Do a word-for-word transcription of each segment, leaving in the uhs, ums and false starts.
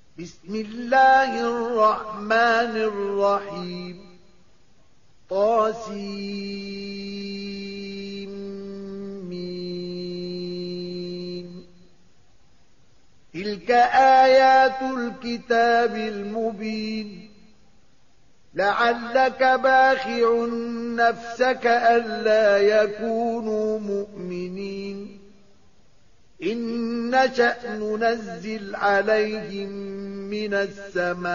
بسم الله الرحمن الرحيم طاسيم. تلك آيات الكتاب المبين. لعلك باخع نفسك ألا يكونوا مؤمنين. إن نشأ ننزل عليهم من السماء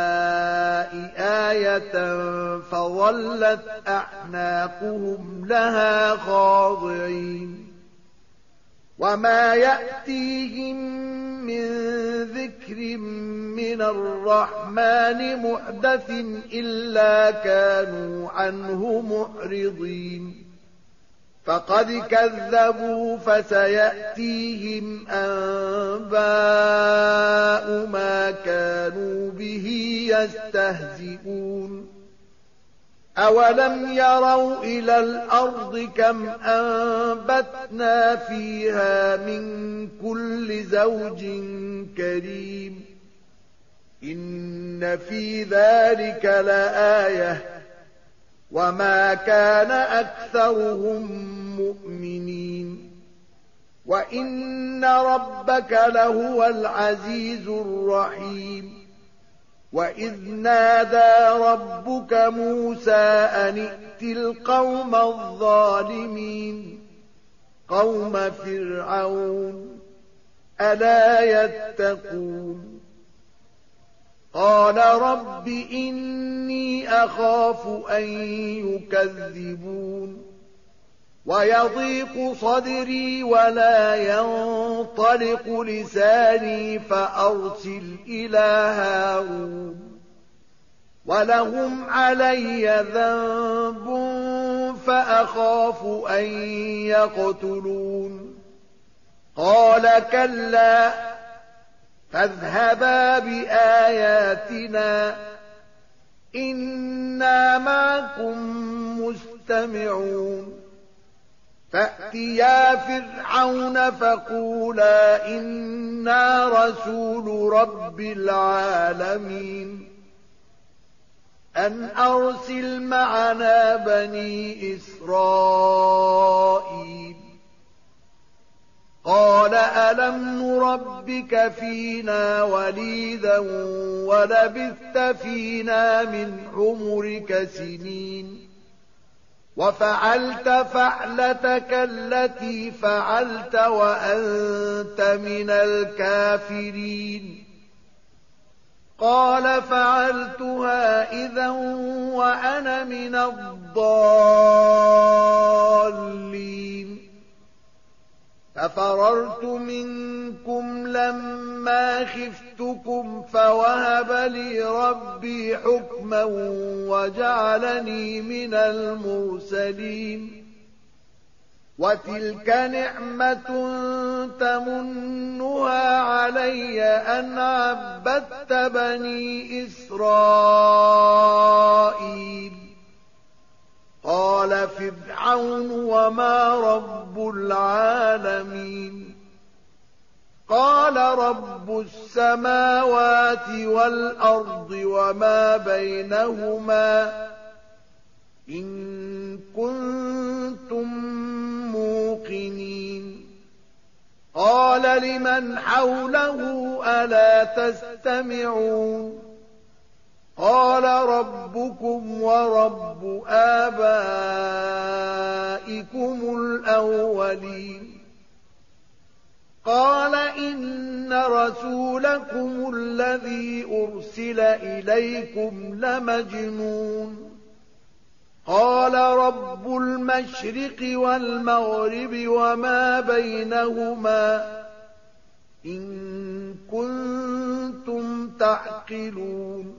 آية فظلت أعناقهم لها خاضعين. وما يأتيهم من ذكر من الرحمن محدث إلا كانوا عنه معرضين. فقد كذبوا فسيأتيهم أنباء ما كانوا به يستهزئون. أولم يروا إلى الأرض كم أنبتنا فيها من كل زوج كريم. إن في ذلك لآية وما كان أكثرهم مؤمنين. وإن ربك لهو العزيز الرحيم. وإذ نادى ربك موسى أن ائت القوم الظالمين قوم فرعون ألا يتقون. قال رب إني أخاف أن يكذبون ويضيق صدري ولا ينطلق لساني فأرسل إلى هارون ولهم علي ذنب فأخاف أن يقتلون. قال كلا فاذهبا بآياتنا إنا معكم مستمعون. فأتيا فرعون فقولا إنا رسول رب العالمين أن أرسل معنا بني إسرائيل. قال ألم نربك فينا وليدا ولبثت فينا من عمرك سنين وفعلت فعلتك التي فعلت وأنت من الكافرين. قال فعلتها إذا وأنا من الضالين. ففررت منكم لما خفتكم فوهب لي ربي حكما وجعلني من المرسلين. وتلك نعمة تمنها علي أن عبدت بني إسرائيل. قال فرعون وما رب العالمين. قال رب السماوات والأرض وما بينهما إن كنتم موقنين. قال لمن حوله ألا تستمعون. قال ربكم ورب آبائكم الأولين. قال إن رسولكم الذي أرسل إليكم لمجنون. قال رب المشرق والمغرب وما بينهما إن كنتم تعقلون.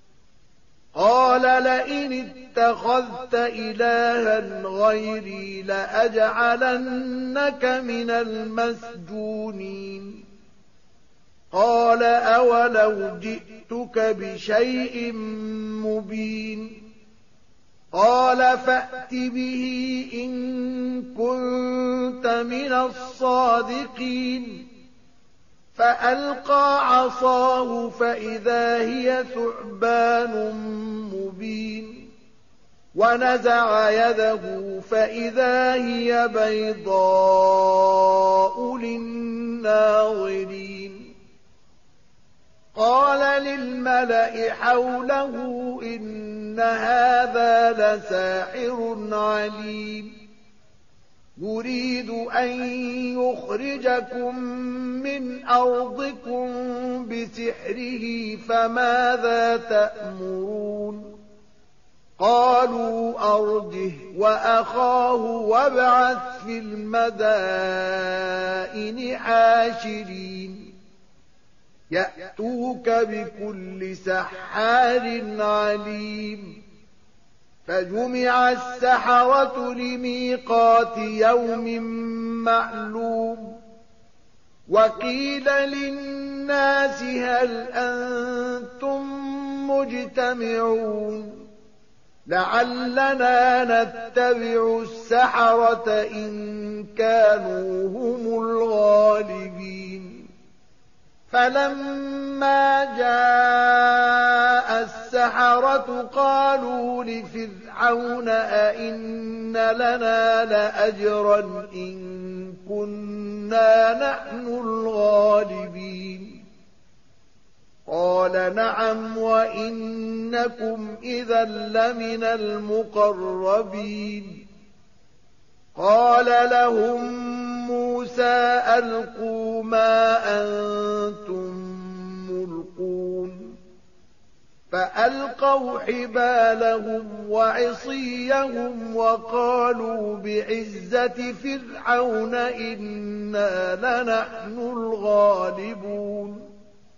قال لئن اتخذت إلها غيري لأجعلنك من المسجونين. قال أولو جئتك بشيء مبين. قال فأت به إن كنت من الصادقين. فألقى عصاه فإذا هي ثعبان مبين ونزع يده فإذا هي بيضاء للناظرين قال للملأ حوله إن هذا لساحر عليم يريد أن يخرجكم من أرضكم بسحره فماذا تأمرون قالوا أرجه وأخاه وابعث في المدائن حاشرين يأتوك بكل سحار عليم فجمع السحرة لميقات يوم معلوم وقيل للناس هل أنتم مجتمعون لعلنا نتبع السحرة إن كانوا هم الغالبين فلما جاء السحرة قالوا لفرعون أئن لنا لأجرا إن كنا نحن الغالبين قال نعم وإنكم إذا لمن المقربين قال لهم موسى ألقوا ما أنتم ملقون فألقوا حبالهم وعصيهم وقالوا بعزة فرعون إنا لنحن الغالبون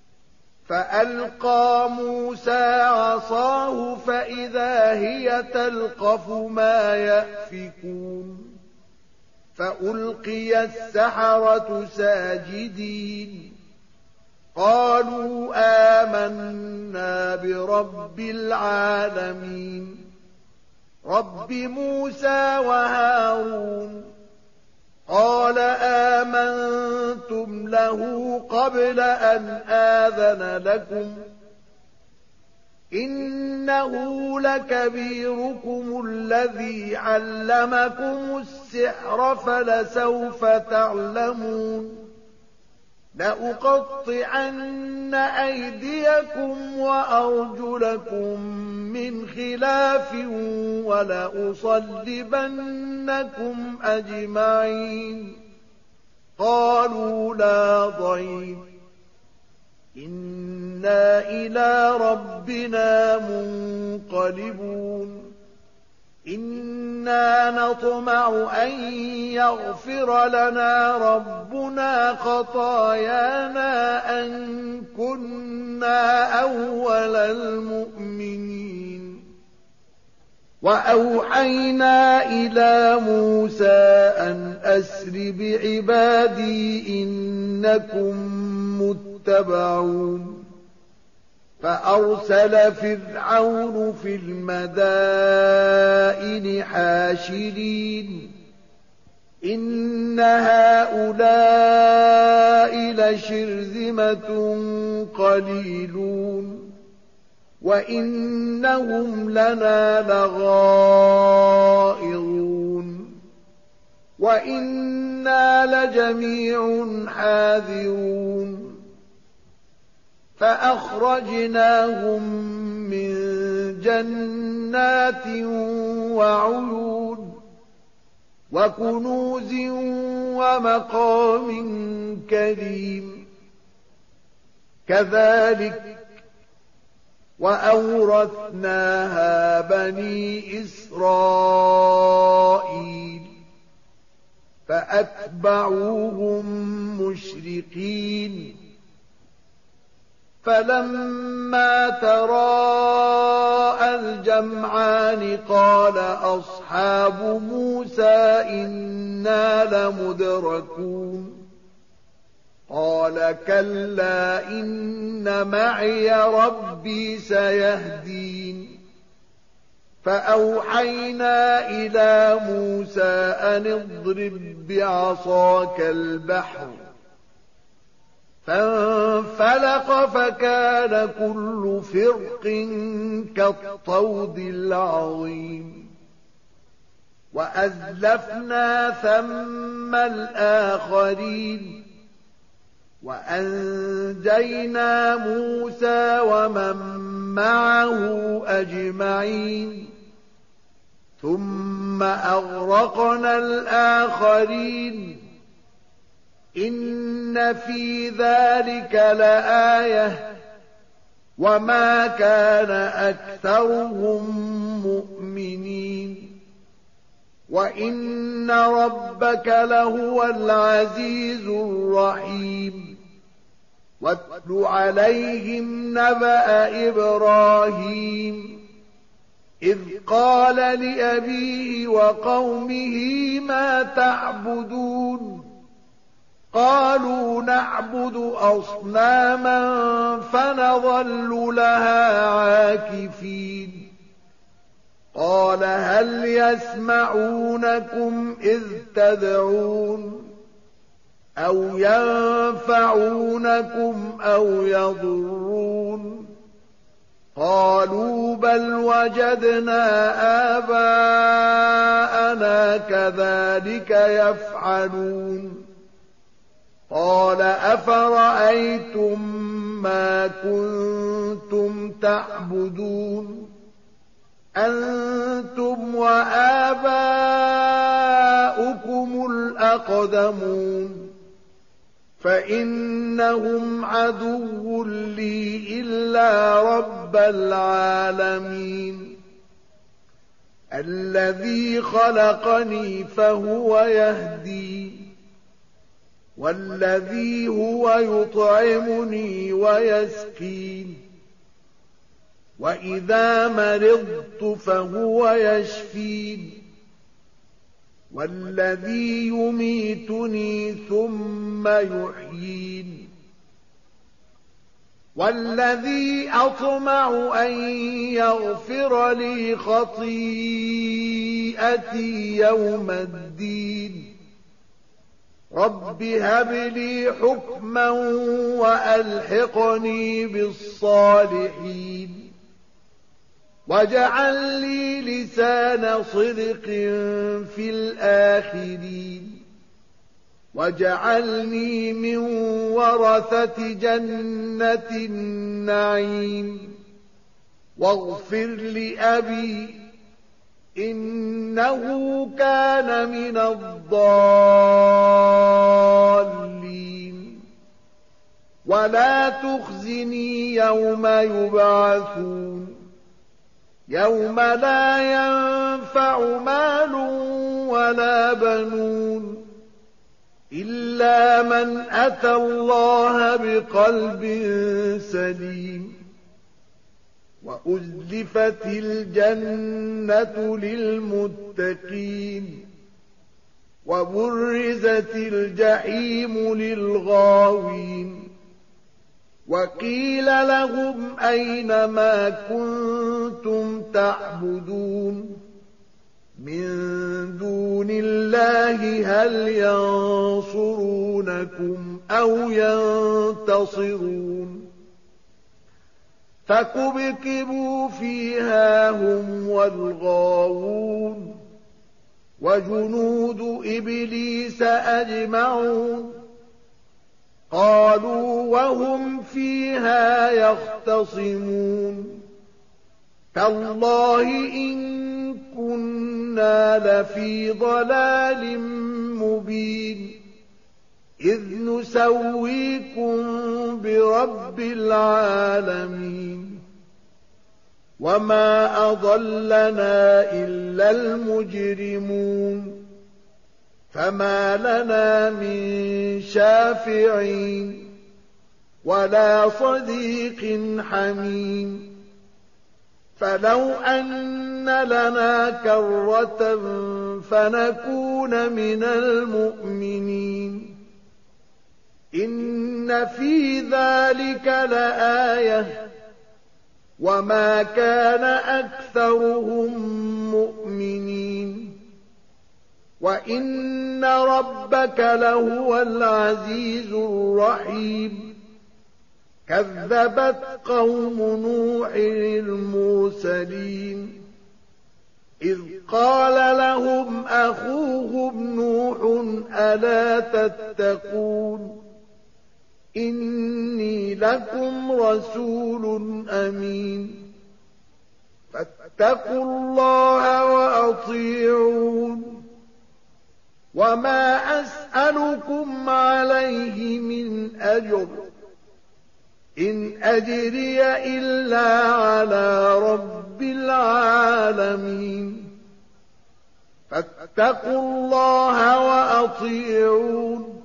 فألقى موسى عصاه فإذا هي تلقف ما يأفكون فألقي السحرة ساجدين قالوا آمنا برب العالمين رب موسى وهارون قال آمنتم له قبل أن آذن لكم إنه لكبيركم الذي علمكم السحر فلسوف تعلمون لأقطعن أيديكم وأرجلكم من خلاف ولأصلبنكم أجمعين قالوا لا ضير إنا إلى ربنا منقلبون إنا نطمع أن يغفر لنا ربنا خطايانا أن كنا أول المؤمنين وأوحينا إلى موسى أن أسر بعبادي إنكم متبعون فأرسل فرعون في المدائن حاشرين إن هؤلاء لشرذمة قليلون وإنهم لنا لغائظون وإنا لجميع حاذرون فأخرجناهم من جنات وعيون وكنوز ومقام كريم كذلك وأورثناها بني إسرائيل فأتبعوهم مشرقين فلما تراءى الجمعان قال أصحاب موسى إنا لمدركون قال كلا إن معي ربي سيهدين فأوحينا إلى موسى أن اضرب بعصاك البحر فانفلق فكان كل فرق كالطود العظيم وأزلفنا ثم الآخرين وأنجينا موسى ومن معه أجمعين ثم أغرقنا الآخرين إن في ذلك لآية وما كان أكثرهم مؤمنين وإن ربك لهو العزيز الرحيم واتل عليهم نبأ إبراهيم إذ قال لأبيه وقومه ما تعبدون قالوا نعبد أصناما فنظل لها عاكفين قال هل يسمعونكم إذ تدعون أو ينفعونكم أو يضرون قالوا بل وجدنا آباءنا كذلك يفعلون قال أفرأيتم ما كنتم تعبدون أنتم وآباؤكم الأقدمون فإنهم عدو لي إلا رب العالمين الذي خلقني فهو يهدي والذي هو يطعمني ويسقين وإذا مرضت فهو يشفين والذي يميتني ثم يحيين والذي أطمع أن يغفر لي خطيئتي يوم الدين رب هب لي حكما وألحقني بالصالحين واجعل لي لسان صدق في الآخرين واجعلني من ورثة جنة النعيم واغفر لأبي إنه كان من الضالين ولا تخزني يوم يبعثون يوم لا ينفع مال ولا بنون إلا من أتى الله بقلب سليم وأزلفت الجنة للمتقين وبرزت الجحيم للغاوين وقيل لهم أين ما كنتم تعبدون من دون الله هل ينصرونكم أو ينتصرون فكبكبوا فيها هم والغاوون وجنود إبليس أجمعون قالوا وهم فيها يختصمون تالله إن كنا لفي ضلال مبين إذ نسويكم برب العالمين وما أضلنا إلا المجرمون فما لنا من شافعين ولا صديق حميم فلو أن لنا كرة فنكون من المؤمنين إن في ذلك لآية وما كان أكثرهم مؤمنين وإن ربك لهو العزيز الرحيم كذبت قوم نوح المرسلين إذ قال لهم أخوهم نوح ألا تتقون إني لكم رسول أمين فاتقوا الله وأطيعون وما أسألكم عليه من أجر إن أجري إلا على رب العالمين فاتقوا الله وأطيعون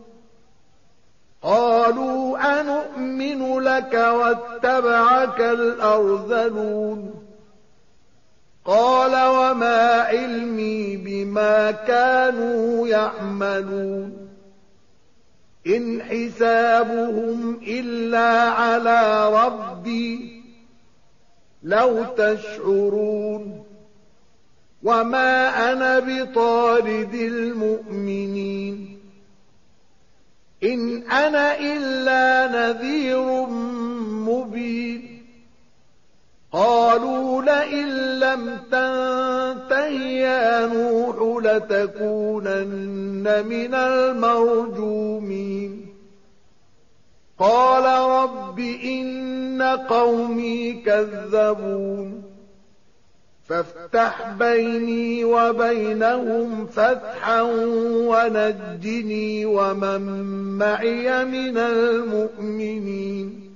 قالوا أنؤمن لك واتبعك الأرذلون قال وما علمي بما كانوا يعملون إن حسابهم إلا على ربي لو تشعرون وما أنا بطارد المؤمنين إن أنا إلا نذير مبين قالوا لئن لم تنته يا نوح لتكونن من المرجومين قال رب إن قومي كذبون فافتح بيني وبينهم فتحا ونجني ومن معي من المؤمنين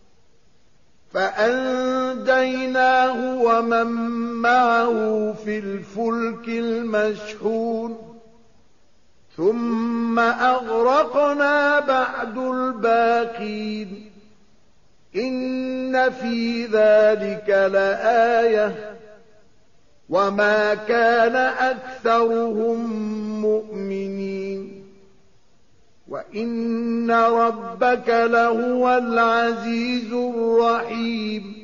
فأنجيناه ومن معه في الفلك المشحون ثم أغرقنا بعد الباقين إن في ذلك لآية وما كان أكثرهم مؤمنين وإن ربك لهو العزيز الرحيم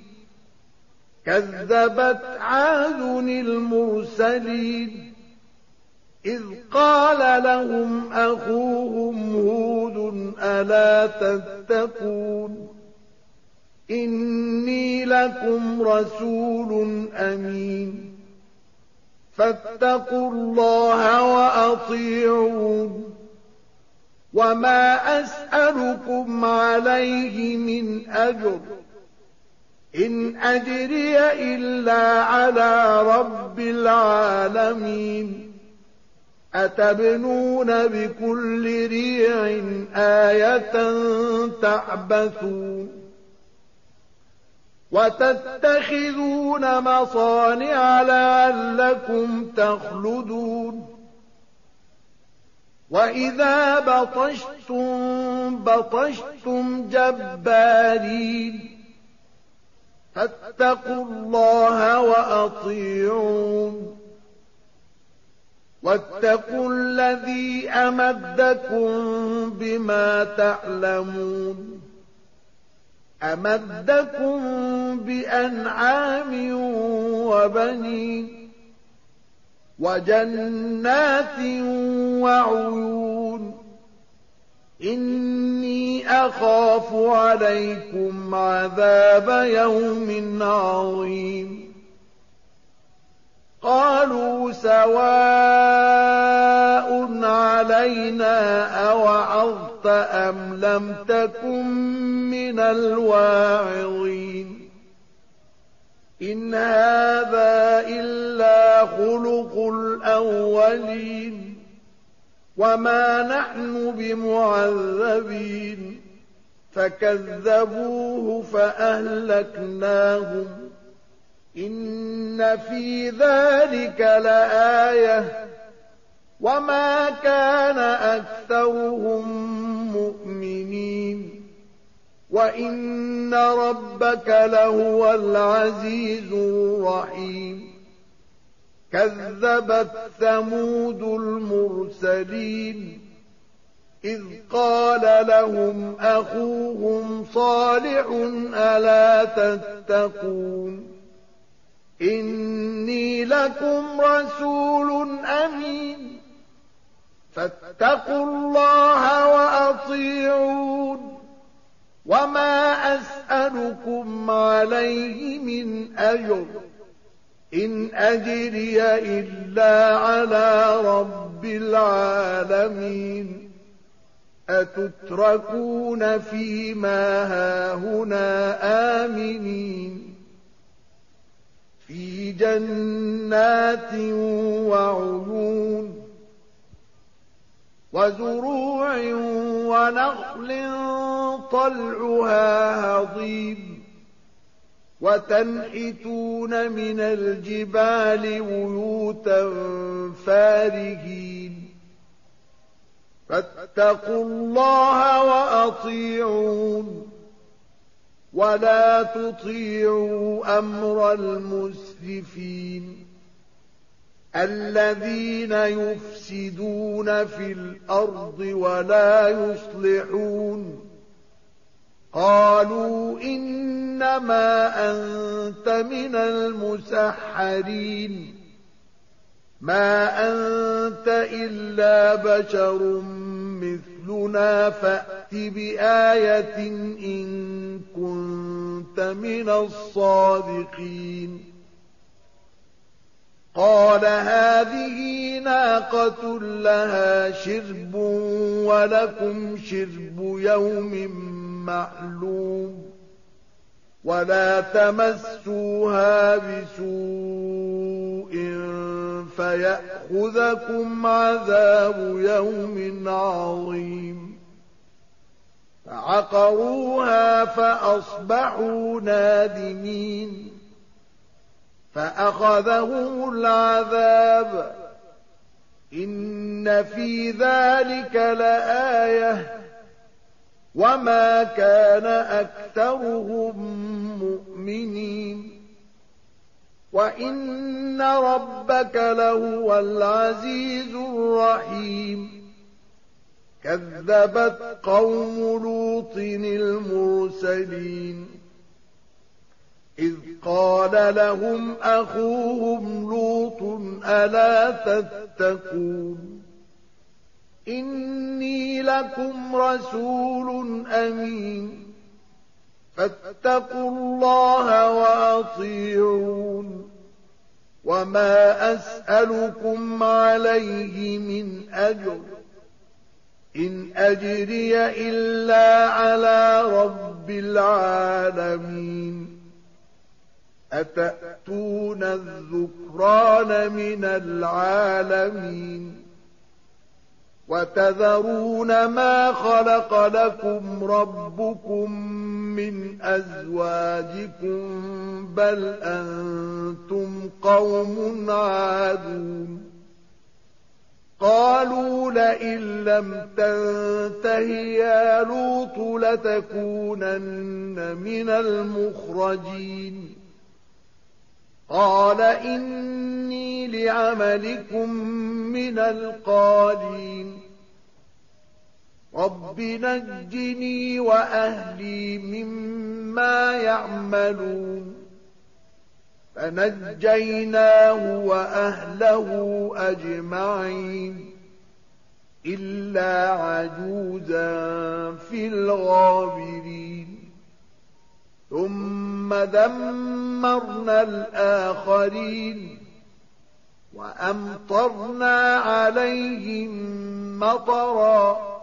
كذبت عاد المرسلين إذ قال لهم أخوهم هود ألا تتقون إني لكم رسول أمين فاتقوا الله وأطيعون وما أسألكم عليه من أجر إن أجري إلا على رب العالمين أتبنون بكل ريع آية تعبثون وتتخذون مصانع لعلكم تخلدون وإذا بطشتم بطشتم جبارين فاتقوا الله وأطيعون واتقوا الذي أمدكم بما تعلمون أمدكم بأنعام وبنين وجنات وعيون إني أخاف عليكم عذاب يوم عظيم قالوا سواء علينا أوعظت أم لم تكن من الواعظين إن هذا إلا خلق الأولين وما نحن بمعذبين فكذبوه فأهلكناهم إن في ذلك لآية وما كان أكثرهم مؤمنين وإن ربك لهو العزيز الرحيم كذبت ثمود المرسلين إذ قال لهم أخوهم صالح ألا تتقون إني لكم رسول أمين فاتقوا الله وأطيعون وما أسألكم عليه من أجر إن أجري إلا على رب العالمين أتتركون فيما هاهنا آمنين في جنات وعيون وزروع ونخل طلعها هضيم وتنحتون من الجبال بيوتا فارهين فاتقوا الله وأطيعون ولا تطيعوا أمر المسرفين الذين يفسدون في الأرض ولا يصلحون قالوا إنما أنت من المسحرين ما أنت إلا بشر مثلنا فأت بآية إن كنت من الصادقين قال هذه ناقة لها شرب ولكم شرب يوم معلوم ولا تمسوها بسوء فيأخذكم عذاب يوم عظيم فعقروها فأصبحوا نادمين فأخذهم العذاب إن في ذلك لآية وما كان أكثرهم مؤمنين وإن ربك لهو العزيز الرحيم كذبت قوم لوط المرسلين إذ قال لهم أخوهم لوط ألا تتقون إني لكم رسول أمين فاتقوا الله وأطيعون وما أسألكم عليه من أجر إن أجري إلا على رب العالمين أتأتون الذكران من العالمين وتذرون ما خلق لكم ربكم من أزواجكم بل أنتم قوم عادون قالوا لئن لم تنته يا لوط لتكونن من المخرجين قال إني لعملكم من القالين رب نجني وأهلي مما يعملون فنجيناه وأهله أجمعين إلا عجوزا في الغابرين ثم دمرنا الآخرين وأمطرنا عليهم مطرا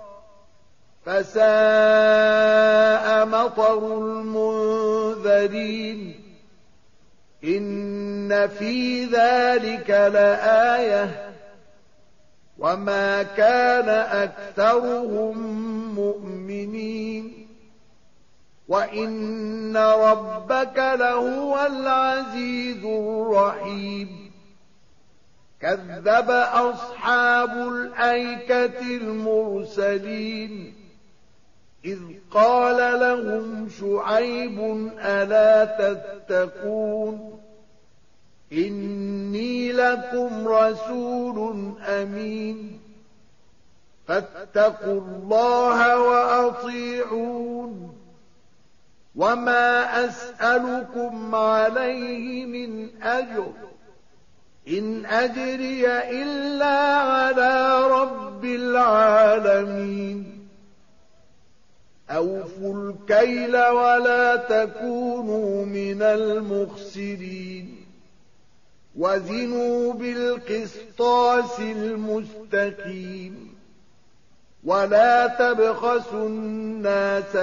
فساء مطر المنذرين إن في ذلك لآية وما كان أكثرهم مؤمنين وإن ربك لهو العزيز الرحيم كذب أصحاب الأيكة المرسلين إذ قال لهم شعيب ألا تتقون إني لكم رسول أمين فاتقوا الله وأطيعون وما أسألكم عليه من أجر إن أجري إلا على رب العالمين أوفوا الكيل ولا تكونوا من المخسرين وزنوا بالقسطاس المستقيم ولا تبخسوا الناس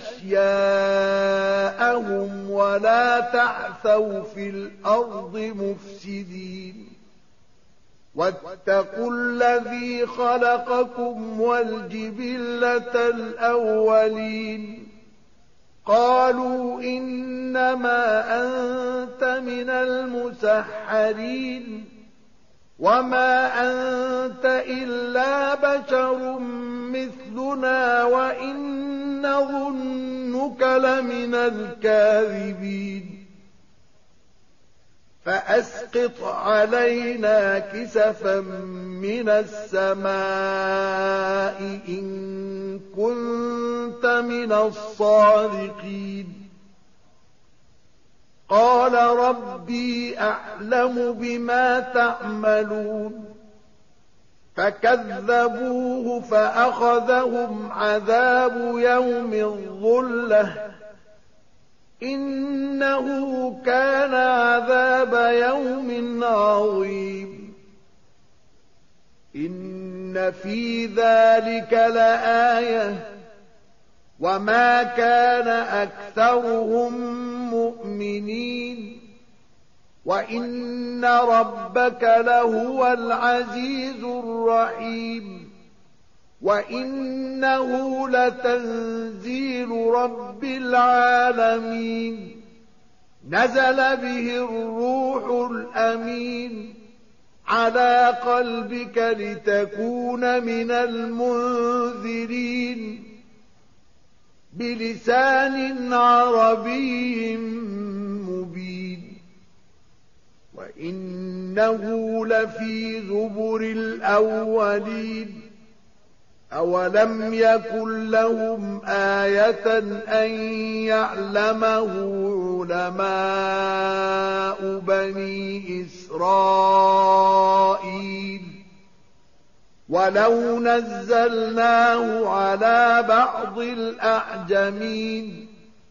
أشياءهم ولا تعثوا في الأرض مفسدين واتقوا الذي خلقكم والجبلة الأولين قالوا إنما أنت من المسحرين وما أنت إلا بشر مثلنا وإن نظنك لمن الكاذبين فأسقط علينا كسفا من السماء إن كنت من الصادقين قال ربي أعلم بما تعملون فكذبوه فأخذهم عذاب يوم الظلة إنه كان عذاب يوم عظيم إن في ذلك لآية وما كان أكثرهم مؤمنين وإن ربك لهو العزيز الرحيم وإنه لتنزيل رب العالمين نزل به الروح الأمين على قلبك لتكون من المنذرين بلسان عربي مبين وإنه لفي زبر الأولين أولم يكن لهم آية أن يعلمه علماء بني إسرائيل ولو نزلناه على بعض الأعجمين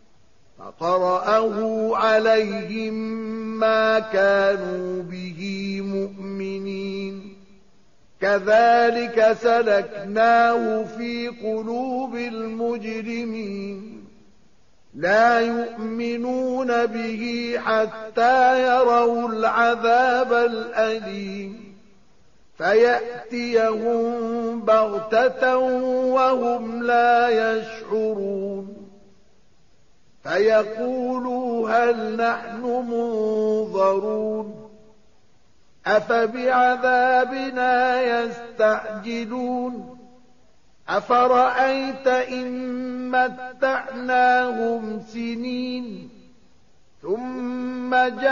فقرأه عليهم ما كانوا به مؤمنين كذلك سلكناه في قلوب المجرمين لا يؤمنون به حتى يروا العذاب الأليم فيأتيهم بغتة وهم لا يشعرون فيقولوا هل نحن منظرون أفبعذابنا يستعجلون أفرأيت إن متعناهم سنين ثم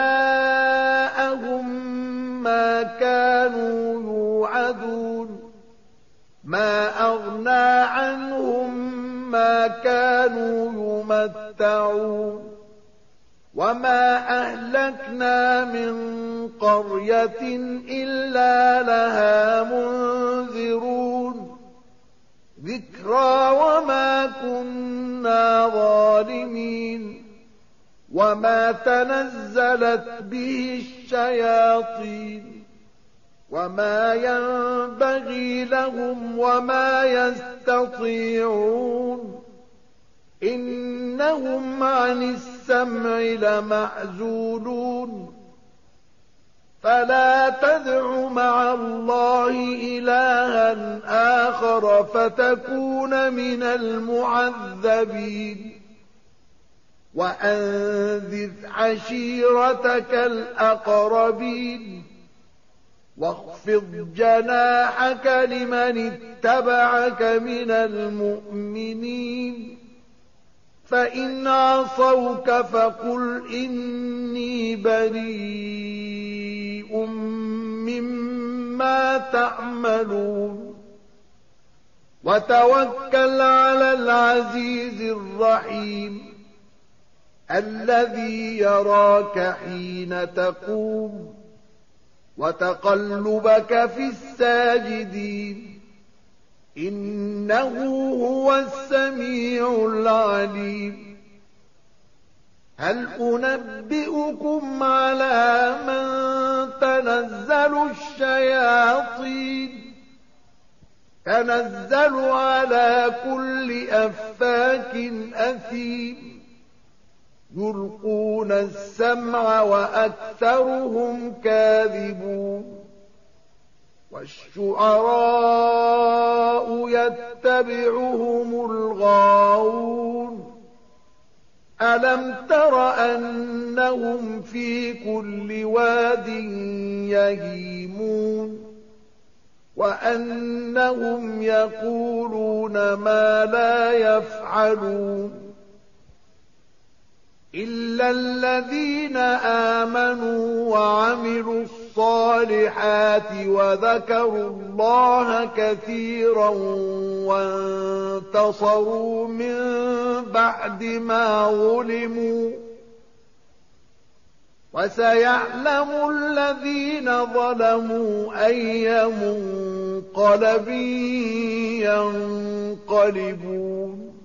جاءهم ما كانوا يوعدون ما أغنى عنهم ما كانوا يمتعون وما أهلكنا من قرية إلا لها منذرون ذكرى وما كنا ظالمين وما تنزلت به الشياطين وما ينبغي لهم وما يستطيعون إنهم عن السمع لمعزولون فلا تدع مع الله إلها آخر فتكون من المعذبين وأنذر عشيرتك الأقربين واخفض جناحك لمن اتبعك من المؤمنين فإن عصوك فقل إني بريء مما تعملون وتوكل على العزيز الرحيم الذي يراك حين تقوم وتقلبك في الساجدين إنه هو السميع العليم هل أنبئكم على من تنزل الشياطين تنزل على كل أفاك أثيم يلقون السمع وأكثرهم كاذبون والشعراء يتبعهم الغاوون ألم تر أنهم في كل واد يهيمون وأنهم يقولون ما لا يفعلون إلا الذين آمنوا وعملوا الصالحات وذكروا الله كثيرا وانتصروا من بعد ما ظلموا وسيعلم الذين ظلموا أي منقلب ينقلبون